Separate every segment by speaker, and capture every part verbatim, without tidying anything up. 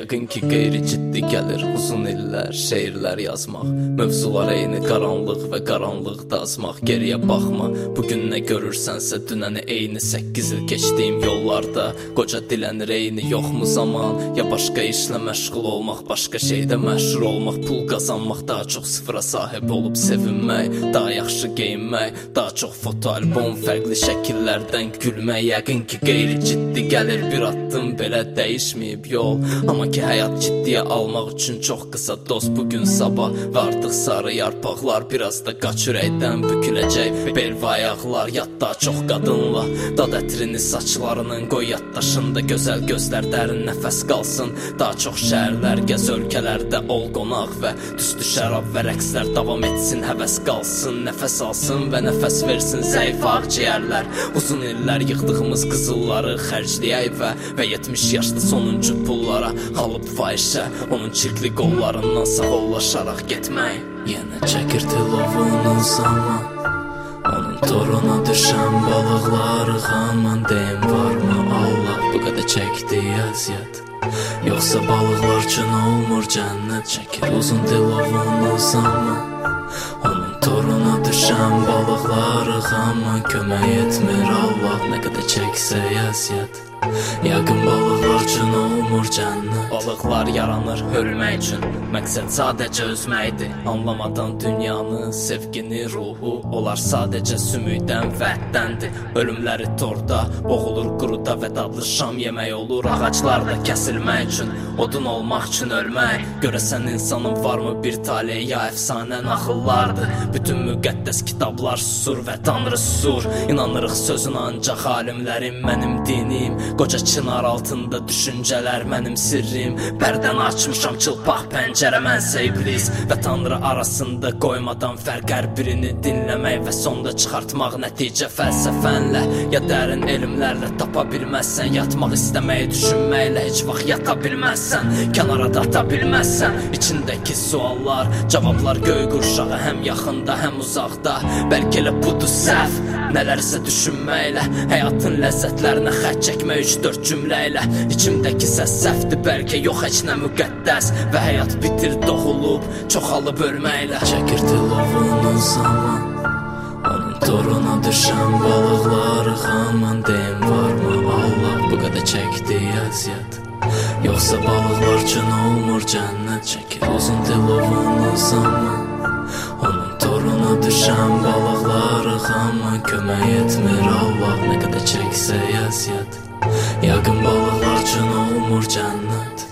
Speaker 1: Yəqin ki qeyri ciddi gəlir uzun illər şeirlər yazmaq. Mövzular eyni qaranlıq və qaranlıqda azmaq. Geriyə baxma, bugün nə görürsənsə dünəni eyni. Səkkiz il keçdiyim yollarda qoca dilənir eyni. Yoxmu zaman, ya başqa işlə məşğul olmaq, başqa şeydə məşhur olmaq, pul qazanmaq, daha çox sıfıra sahib olub sevinmək, daha yaxşı geyinmək, daha çox foto albom, fərqli şəkillərdən gülmək. Yəqin ki qeyri ciddi gəlir bir addım, belə dəyişməyib yol. Amma ki həyat ciddiyə almaq üçün çox qısa dost, bugün sabah və artıq sarı yarpaqlar, biraz da qaç ürəkdən büküləcək bel və ayaqlar. Yadda çox qadınla dad ətrini saçlarının, qoy yaddaşında gözəl gözlər, dərin nəfəs qalsın. Daha çox şəhərlər gəz, ölkələrdə ol qonaq və düstü şərab və rəqslər davam etsin. Həvəs qalsın, nəfəs alsın və nəfəs versin zəif ağciyərlər. Uzun illər yığdığımız qızılları xərcləyək və və yetmiş yaşlı sonuncu pullara alıb fahişə, onun çirkli qollarından sağollaşaraq getmək. Yenə çəkir tilovunu zaman, onun toruna düşən balıqları xaman. Deyim varmı Allah bu qədər çəkdiyi əziyyət, yoxsa balıqlar üçün olmur cənnət. Çəkir uzun tilovunu zaman, onun toruna düşən balıqları xaman. Kömək etmir Allah nə qədər çəksə əziyyət, yəqin balıqlar üçün olmur cənnət. Balıqlar yaranır ölmək üçün, məqsəd sadəcə özməkdir. Anlamadan dünyanı, sevgini, ruhu, onlar sadəcə sümükdən və ətdəndir. Ölümləri torda, boğulur quruda və dadlı şam yemək olur. Ağaclar da kəsilmək üçün, odun olmaq üçün ölmək. Görəsən insanın varmı bir taleyi, ya əfsanə nağıllardır. Bütün müqəddəs kitablar susur və Tanrı susur. İnanırıq sözünə ancaq alimlərim, mənim dinim. Qoca çınar altında düşüncələr mənim sirrim. Pərdəni açmışam çılpaq pəncərə, mənsə iblis və Tanrı arasında qoymadan fərq, hər birini dinləmək və sonda çıxartmaq nəticə fəlsəfənlə, ya dərin elmlərlə tapa bilməzsən. Yatmaq istəməyi düşünməklə heç vaxt yata bilməzsən, kənara da ata bilməzsən. İçindəki suallar, cavablar göy qurşağı, həm yaxında həm uzaqda. Bəlkə elə budur səhv, nələrsə düşünməklə, həyatın ləzzətlərinə xət çəkmək üç dörd cümlə ilə. İçimdəki səs səhvdir, bəlkə yox heç nə müqəddəs və həyat bitir doğulub, çoxalıb ölməklə. Çəkir tilovunu zaman, onun toruna düşən balıqları xaman. Deyim varmı Allah bu qədər çəkdiyi əziyyət, yoxsa balıqlar üçün olmur cənnət. Çəkir uzun tilovunu zaman, onun toruna düşən balıqları xaman. Kömək etmir Allah nə qədər çəksə əziyyət, yəqin balıqlar üçün olmur cənnət.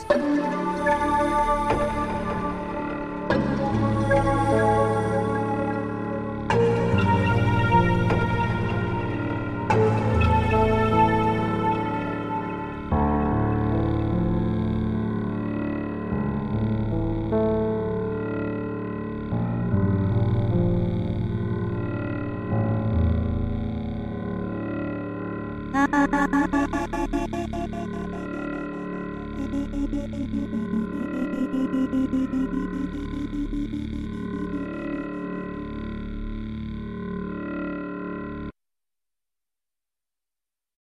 Speaker 2: Thank you.